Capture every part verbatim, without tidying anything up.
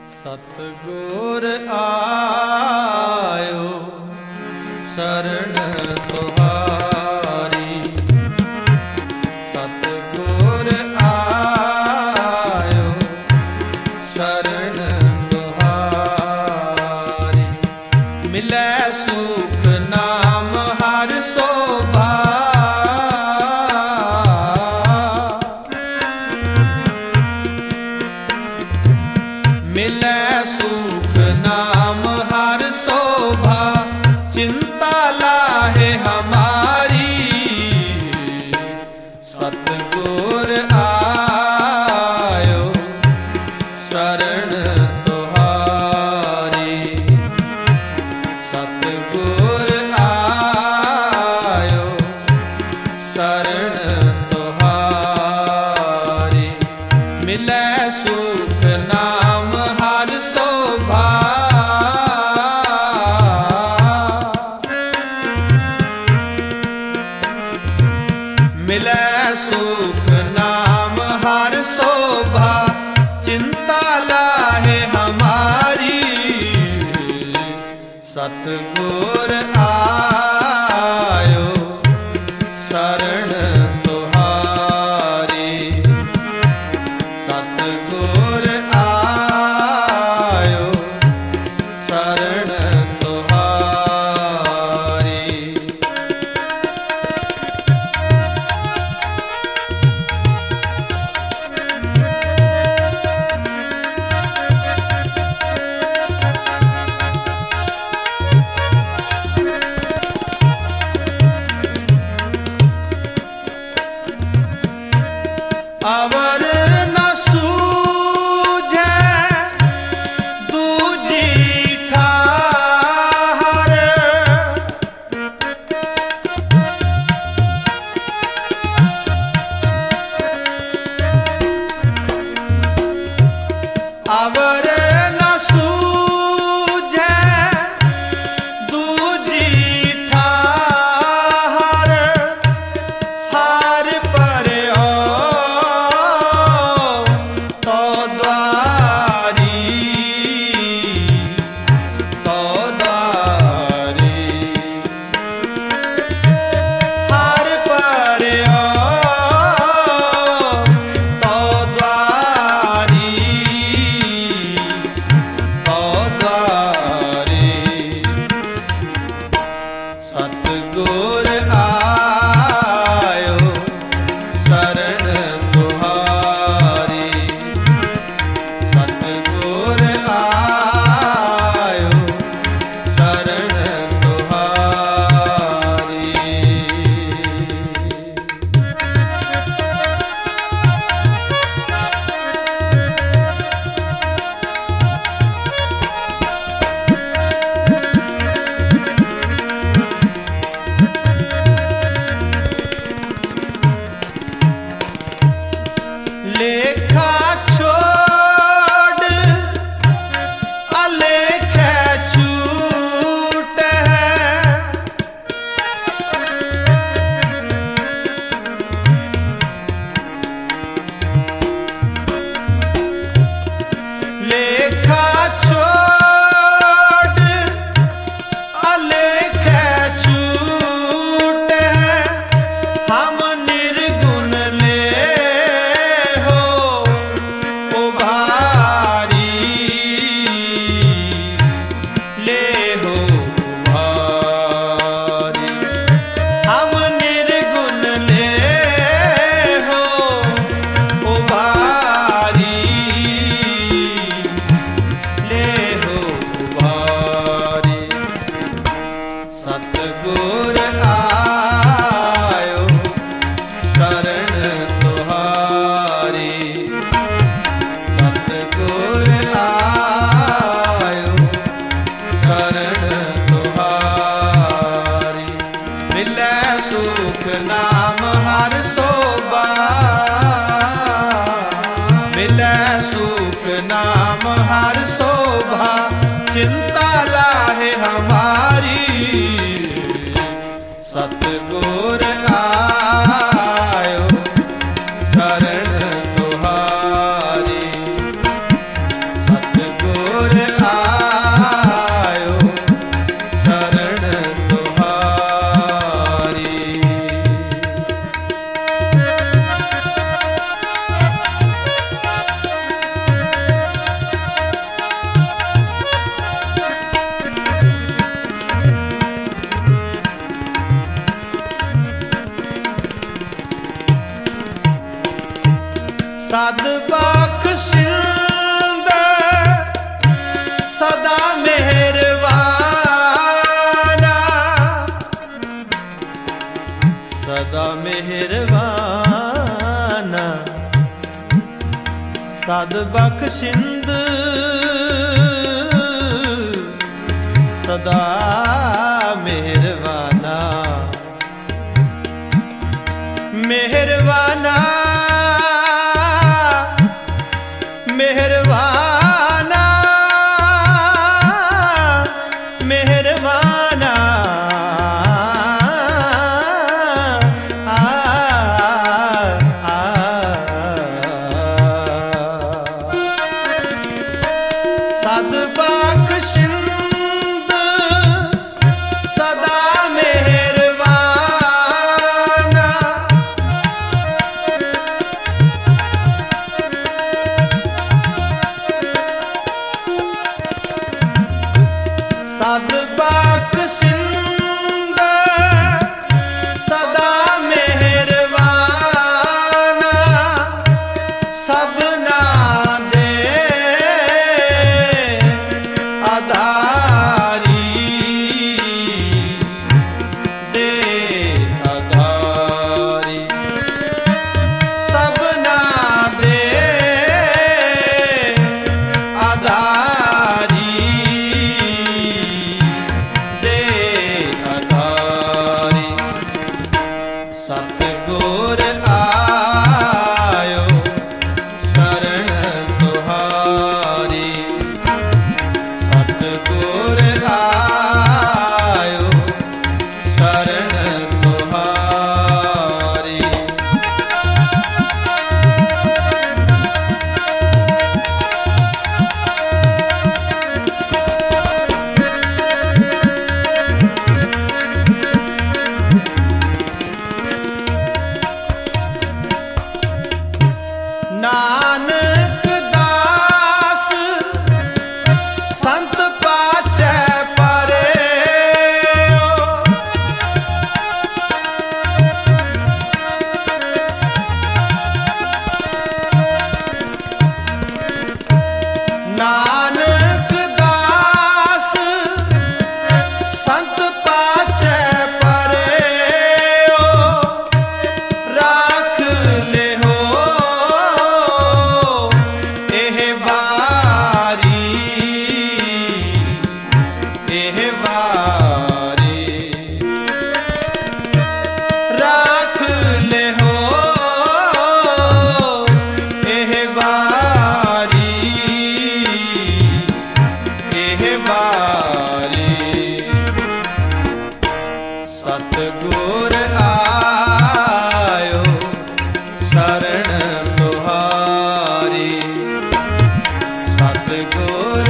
सतगुर आयो शरण तुहारी, सतगुर आयो शरण तुहारी। मिलै सुख नाम हर शोभा, मिलै सुख नाम हर शोभा, चिंता लाहे हमारी। सतगुर आयो शरण तुहारी, सतगुर आयो शरण तुहारी। मिलै सुख नाम हर शोभा, मिलै सुख नाम हर शोभा, चिंता लाहे हमारी। सतगुर आयो शरण तुहारी, सतगुर आयो शरण तुहारी। अवर न सूझे दूजी ठाहर, अवर न सूझे दूजी ठाहर, हार पर सतगुर आयो शरण तुहारी, सतगुर आयो शरण तुहारी। लेखा छोड़ अलेख छूट है, लेखा छोड़ अलेख छूट है। हम निर्गुण ले सतगुर आयो शरण तुहारी, सतगुर आयो शरण तुहारी। मिलै सुख नाम हर शोभा, मिलै सुख नाम हर शोभा, चिंता लाहे हमारी। सतगुर आयो शरण तुहारी, सतगुर ਸਦ ਬਖਸ਼ਿੰਦ ਸਦਾ ਮਿਹਰਬਾਨਾ ਮਿਹਰਬਾਨਾ ਮਿਹਰਬਾਨਾ ਮਿਹਰਬਾਨਾ ਸਦ ਬਖਸ਼ਿੰਦ ਸਦਾ ਮਿਹਰਬਾਨਾ ਸਦ ਬਖਸ਼ਿੰਦ ਸਦਾ ਮਿਹਰਬਾਨਾ ਸਭਨਾ ਦੇ ਆਧਾਰੀ ਦੇ ਆਧਾਰੀ ਸਭਨਾ ਦੇ ਆਧਾਰੀ ਦੇ ਆਧਾਰੀ ਸਤਿਗੁਰ ਆਇਓ ਸ਼ਰਨ ਤੁਹਾਰੀ ਸਤਿਗੁਰ ਆਇਓ ਸ਼ਰਨ ਤੁਹਾਰੀ ਨਾਨਕ ਦਾਸ ਸੰਤ ਪਾਛੈ ਪਰੇਓ ਨਾਨਕ ਦਾਸ ਸੰਤ ਪਾਛੈ ਪਰੇਓ ਰਾਖ ਲਿਓ ਇਹ ਵਾਰੀ ਇਹ ਵਾਰੀ ਰਾਖ ਲਿਓ ਇਹ ਵਾਰੀ ਇਹ ਵਾਰੀ ਸਤਿਗੁਰ ਆਇਓ ਸ਼ਰਨ ਤੁਹਾਰੀ ਸਤਿਗੁਰ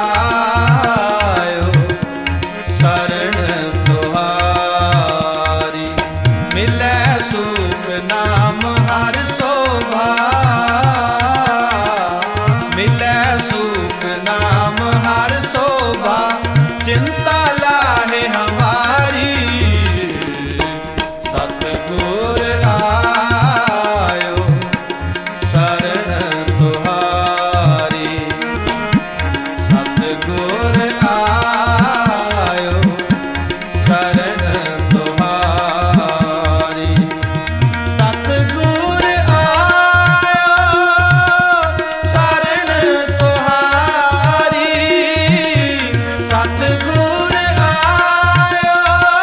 ਆਇਓ ਸ਼ਰਨ ਤੁਹਾਰੀ ਮਿਲੈ ਸੁਖ ਨਾਮ ਹਰਿ ਸੋਭਾ ਮਿਲੈ ਸੁਖ ਨਾਮ ਹਰਿ ਸੋਭਾ ਚਿੰਤਾ ਲਾਹੇ ਹਮਾਰੀ ਸਤਿਗੁਰ ਆਇਓ ਸ਼ਰਨ ਤੁਹਾਰੀ ਸਤਿਗੁਰ ਆਇਓ ਸ਼ਰਨ ਤੁਹਾਰੀ ਸਤਿਗੁਰ ਆਇਓ ਸ਼ਰਨ ਤੁਹਾਰੀ ਸਤਿਗੁਰ ਆਇਓ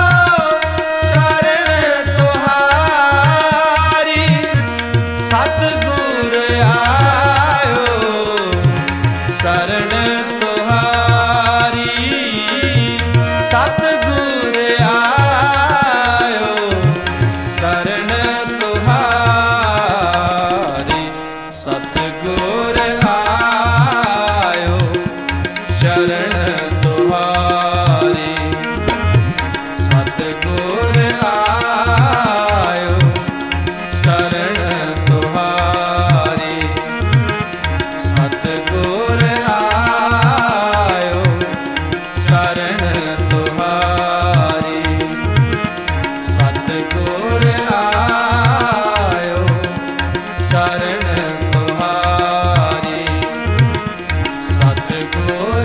ਸ਼ਰਨ ਤੁਹਾਰੀ ਸਤਿਗੁਰ ਆਇਓ ਸ਼ਰਨ ਤੁਹਾਰੀ ਸਤਿਗੁਰ ਆਇਓ ਸ਼ਰਨ ਤੁਹਾਰੀ ਸਤਿਗੁਰ ਆਇਓ ਸ਼ਰਨ ਤੁਹਾਰੀ ਸਤਿਗੁਰ ਆਇਓ ਸ਼ਰਨ ਤੁਹਾਰੀ ਸਤਿਗੁਰ ਆਇਓ ਸ਼ਰਨ ਤੁਹਾਰੀ ਸਤਿਗੁਰ ਆਇਓ ਸ਼ਰਨ ਤੁਹਾਰੀ ਸਤਿਗੁਰ